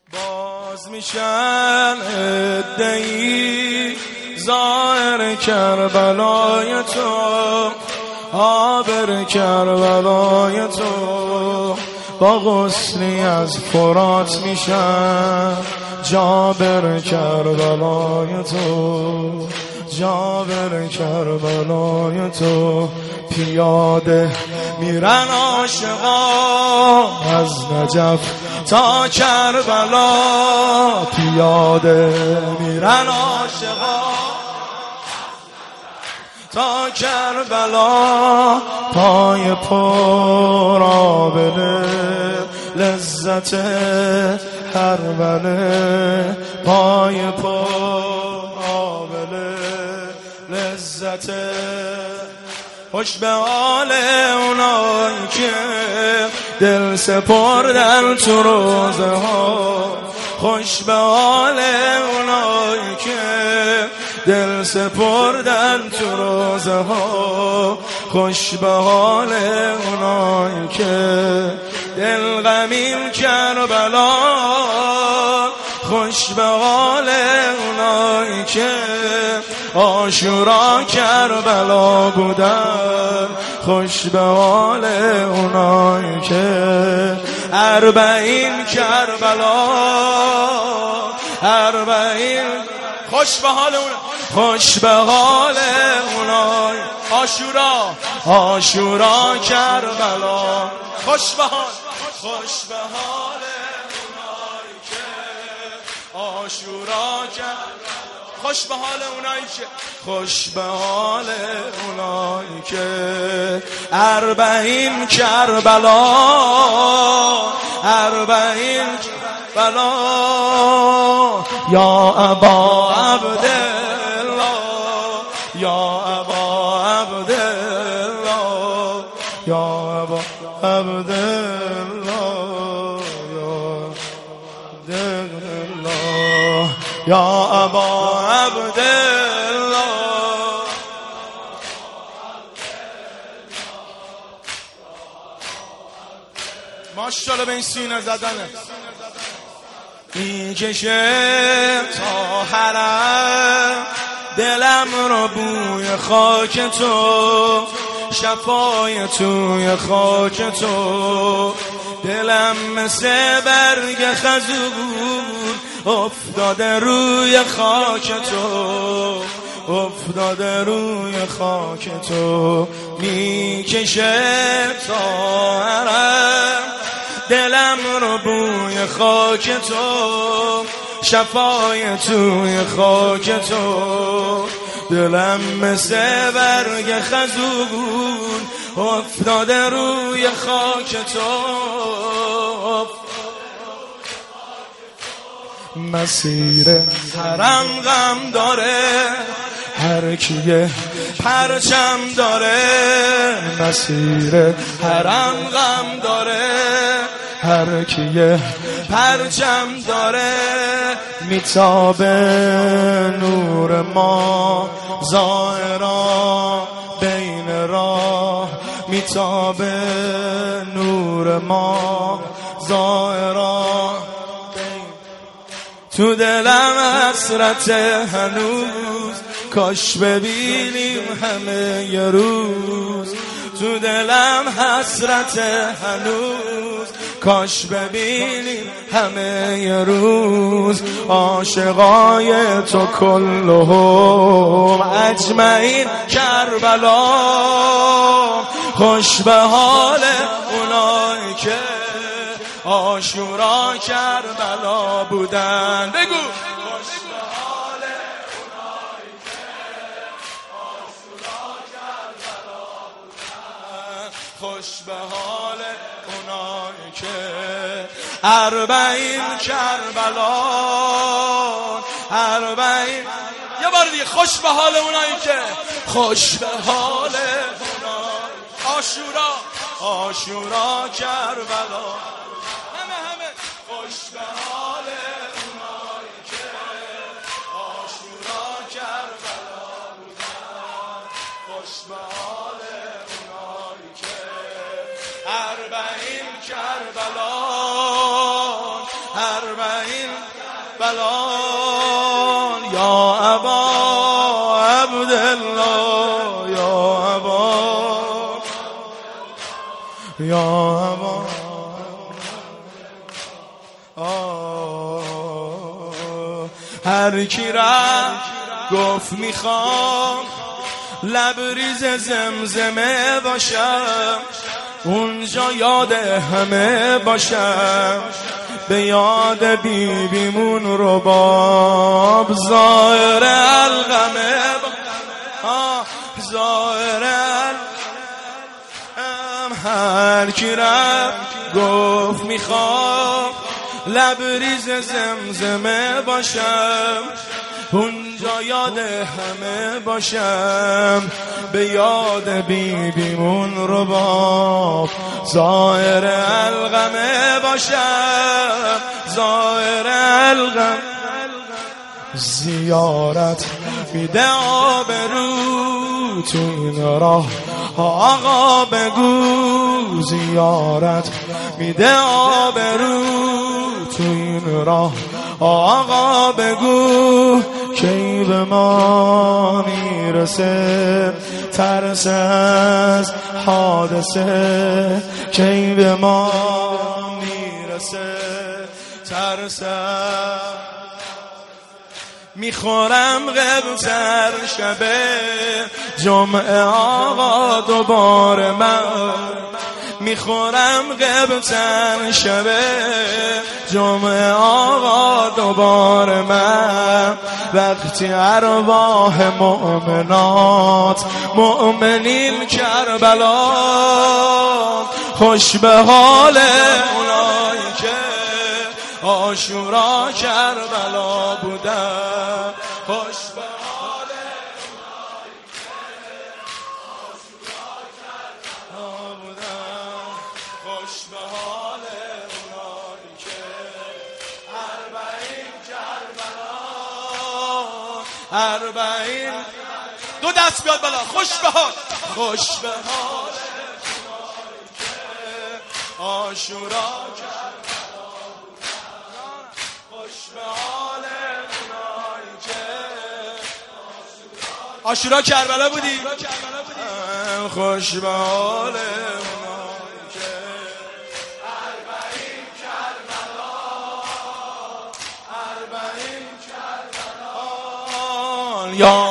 باز میشن ادعی ظاهر کربلای تو، آبر کربلای تو، با غسلی از فرات میشن جابر کربلای تو، جابر کربلای تو. پیاده میرن عاشقا از نجف تا کربلا، پیاده میرن عاشقا تا کربلا. پای پر آبله لذت کربله، پای پر آبله لذت. خوش به حال اونایی که دل سپردن تو روزه ها، خوش به حال اونایی که دل سپردن تو روزه ها، خوش به حال اونایی که دل غمین کربلا، خوش به حال اونایی که عاشورا کربلا بودن، خوش به حال اونایی که اربعین کربلا، اربعین. خوش به حال اونایی، خوش به حال اونایی عاشورا، عاشورا کربلا. خوش به حال، خوش به حال اونایی که عاشورا کربلا، خوش به حال اونایی که، خوش به حال اونایی که اربعین کربلا، اربعین کربلا. یا ابا عبدالله، یا ابا عبدالله، یا ابا عبدالله، یا ابا عبدالله. ماشاءالله به این سینه زدنه. میکشه تا حرم دلم رو بوی خاک تو، شفای توی خاک تو. دلم مثل برگ خزور افتاده روی خاک تو، افتاده روی خاک تو. میکشه تا حرم دلم رو بوی خاک تو، شفای توی خاک تو. دلم مثل برگ خزون افتاده روی خاک تو. مسیر حرم غم داره هر کیه پرچم داره، مسیر حرم غم داره هر کیه پرچم داره. میتابه نور ما ظاهرا بین راه، میتابه نور ما ظاهرا تو دلم حسرت هنوز، کاش ببینیم همه یه روز. تو دلم حسرت هنوز، کاش ببینیم همه یه روز. عاشقای تو کلهم اجمعین کربلا، خوش به حال اونایی که عاشورا کربلا بودن. بگو خوش به حال اونایی که عاشورا کربلا بودن، خوش به حال اونایی که اربعین کربلا، اربعین. یه بار دیگه خوش به حال اونایی که، خوش به حال اونایی عاشورا، عاشورا کربلا. خوش به حال اونایی که عاشورا کربلا بودن، خوش به حال اونایی که اربعین کربلا، اربعین بلال یا ابا عبدالله یا ابا هر کی رفت گفت میخوام لبریز زمزمه باشم، اونجا یاد همه باشم، به یاد بیبیمون رباب ظاهر الغمه ظاهر هر کی رفت گفت میخوام لبریز زمزمه باشم، اونجا یاد همه باشم، به یاد بیبیمون رباب ظاهر الغمه باشم، ظاهر الغم. زیارت میده آبرو تو این راه آقا بگو، زیارت میده آبرو تو این راه آقا بگو، کی به ما میرسه ترس از حادثه، کی به ما میرسه ترس از میخورم غبتر شبه جمعه آقا دوباره من، میخورم غبتر شبه جمعه آقا دوباره من، وقتی ارواح مؤمنات مؤمنین کربلا خوش به حال اونایی که عاشورا کربلا بودن، خوش به حال اونایی که عاشورا کربلا بودن، خوش به حال اونایی که اربعین دو دست بیاد بالا، خوش به حال، خوش به حال اونایی که عاشورا کربلا بودن، خوش به حال اونایی که عاشورا کربلا بودی، خوش به حال اونایی که اربعین کربلا یا